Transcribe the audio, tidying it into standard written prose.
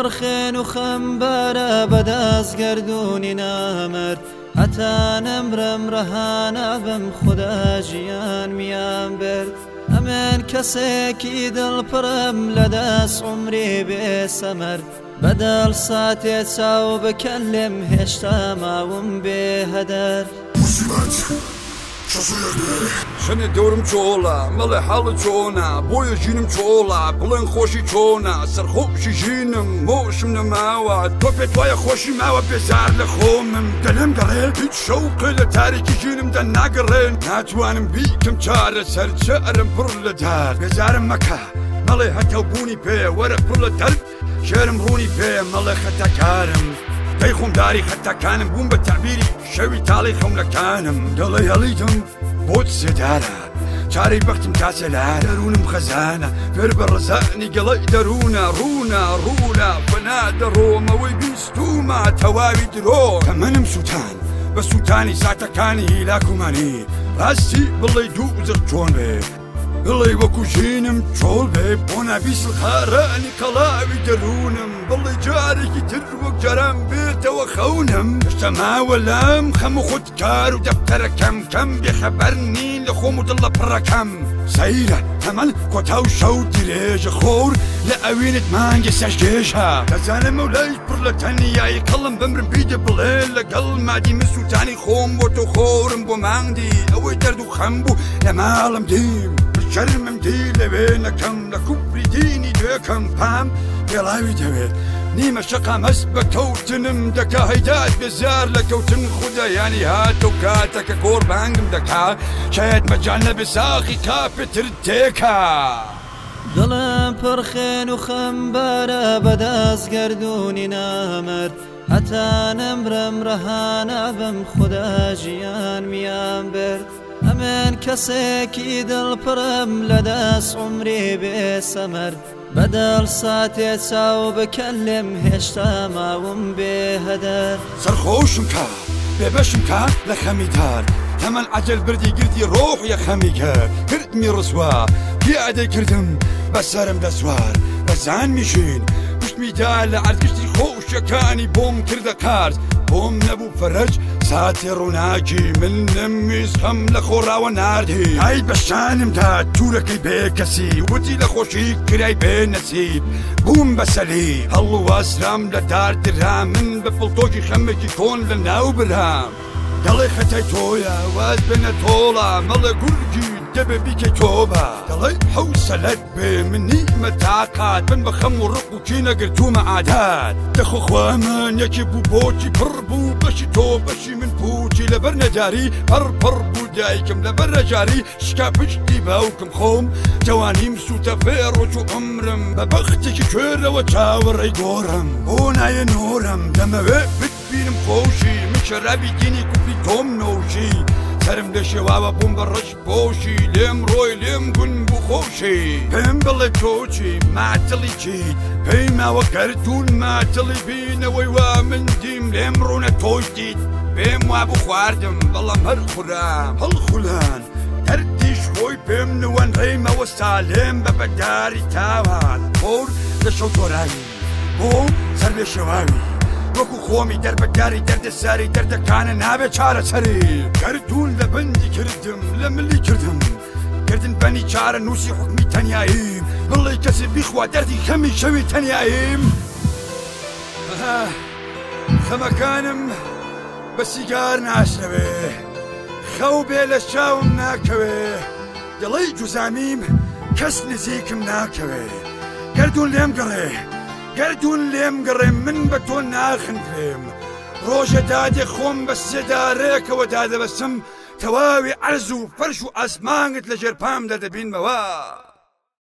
پرخێن و خەمبارە بەدەستگەردوونی نامەرد هەتا نەمرم ڕەهانە بم خوددا ژیان میان برد ئەمێن کەسێکی دڵپڕم لەدەست عومری بێسەمەرد بەدڵ ساتێ چاو بکەن لێم هێشتا ماوم بێ هەدەر شنە دەورم چۆڵە مەڵێ حاڵە چۆنە بۆیە ژینم چۆڵە بڵێن خۆشی چۆنە سەرخۆشی ژینم مۆشم نەماوە تۆ پێت وایە خۆشی ماوە بێزار لە خۆمم دەلێم گەڕێ هیچ شەوقێ لە تاریکی ژینم دە ناگەڕێن ناتوانم بیکەم چارە سەرجەرم پڕ لە دار بێزارم مەکە مەڵێ هەتەوبوونی پێ وەرە پڕ لە دەرد شێرم ڕوونی پێ مەڵێ خەتەکارم دەی خۆمداری خەتەکانم بووم بە تەعبیری شەوی تاڵی خەونەکانم دڵێ هەڵیدم بۆت سێدارە چارەی بەختم تاسەلا دەروونم خەزانە فێر بە ڕزانی گەڵەی دەروونە ڕوونە فەنا دەڕۆمەوەی بیستومە تەواوی درۆ تەمەنم سووتان بە سووتانی ساتەکانی هیلاکومانی ڕاستی بڵێ دوو زر چۆن بێ بڵێ وەکو ژینم چۆڵ بێ بۆ نابیسڵ خارانی کەڵاوی دەروونم بڵێ جارێکی تر وەک جاران بێتەوە خەونم هێشتا ماوە لەم خەم و خودکار و دەفتەرەکەم کەم بێخەبەر نین لە خۆم و دڵ لە پڕەکەم سەیرە تەمەن کۆتا و شەو درێژە خۆر لە ئەوێنت مانگی سەژدێژە دەزانم مەولای پڕ لە تەنیایی کەڵم بمرم بیدە بڵێ لەگەڵ مادی من سووتانی خۆم بۆ تۆ خۆرم بۆ مانگی ئەوەی دەرد و خەم بوو لە ماڵم دیم شەرمم دی لەوێ نەکەم لە کوپری دینی دوێکەم پام پێڵاوی دەوێت نیمە شەقام هەست بە کەوتنم دەکا هەیداد بێزار لە کەوتن خودایانی هاتە و کاتەکە کۆر بانگم دەکا شاید مەجان نەبێ ساقی کاپێتر تێکا دڵم پڕخێن و خەمبارە بەدەستگەردوونی نامەرد هەتا نەمرم ڕەهانە بم خوددا ژیان میان برد ئەمێن کەسێکی دڵپڕم لەدەست عومری بێسەمەرد بەدڵ ساتێ چاو بکەن لێم هێشتا ماوم بێ هەدەر سەرخۆشم کا بێبەشم کا لە خەمیدار تەمەن عەجەل بردی گردی ڕۆح یە خەمیگەر کردمی ڕسوا پیادەی کردم بەسەرم دەسوار بەزان میژین پشتمیدا لە عەرزگشتی خۆشەکانی بۆم کردە قارز بۆم نەبوو فەرەج ساتێ ڕووناکی من نەمیز خەم لە خۆڕاوە ناردی ئای بەشانمدا توورەکەی بێ کەسی وتی لە خۆشی کرای بێ نەسیب بووم بەسەلی هەڵ و واسرام لە دار درا من بە فڵتۆکی خەمێکی کۆن لە ناو برام دەڵێ خەتای تۆیە واز بێنە تۆڵە مەڵێ گورگی دەبێ بیکەی تۆبە دەڵێ حەوسەلەت بێ من نیمە تاقات بن بە خەم و ڕق و کی نەگرتومە عادات دەخۆخوا من یەکی بوو بۆچی پڕ بوو بەشی تۆ بەشی من پوچی لەبەر نەجاری پڕ بوو دایکم لەبەر نەجاری شکا پشتی باوکم خۆم جوانیم سوتە فێڕۆچ و عمرم بە بەختێکی کوێرەوە چاوەڕێی گۆڕم بۆ نایە نۆرم دەمەوێ بتبینم خۆشی من شەرابی دینی کوپی تۆم نۆشی سرم لە شێواوە بووم بە ڕەش بۆشی لێم ڕۆی لێم گون بوو خۆشی پێم بڵێ تۆچی ماتڵی چیت پێی ماوە گەردوون ماتڵی بینەوەی وا من دیم لێم ڕوونە تۆش دیت پێم وا بوو خواردم بەڵام هەر خورام هەڵخولان دەردیش خۆی پێم نوەن ڕێمەوە سالێم بە بەداری تاوان خۆر لە شەو تۆراوی بۆم سەر لە شێواوی وەکو خۆمی دەربەداری دەردە ساری دەردەکانە نابێ چارە سەری گەردوون لە بەندی کردم لە ملی کردم کردن بەنی چارە نووسی حکمی تەنیاییم بڵێ کەسی بیخوا دەردی خەمی شەوی تەنیاییم خەمەکانم بە سیگار ناشنەوێ خەو بێ لە چاوم ناکەوێ دڵی جوزامیم کەس نزیکم ناکەوێ گەردوون لێم گەڕێ گەردوون لێم گەڕێ من بە تۆ ناخنکرێم ڕۆژە دادێ خۆم بە سێدارەیەکەوە دادەبەسم تەواوی عەرز و فەرش و ئاسمانت لە ژێر پامدا دەبینمەوە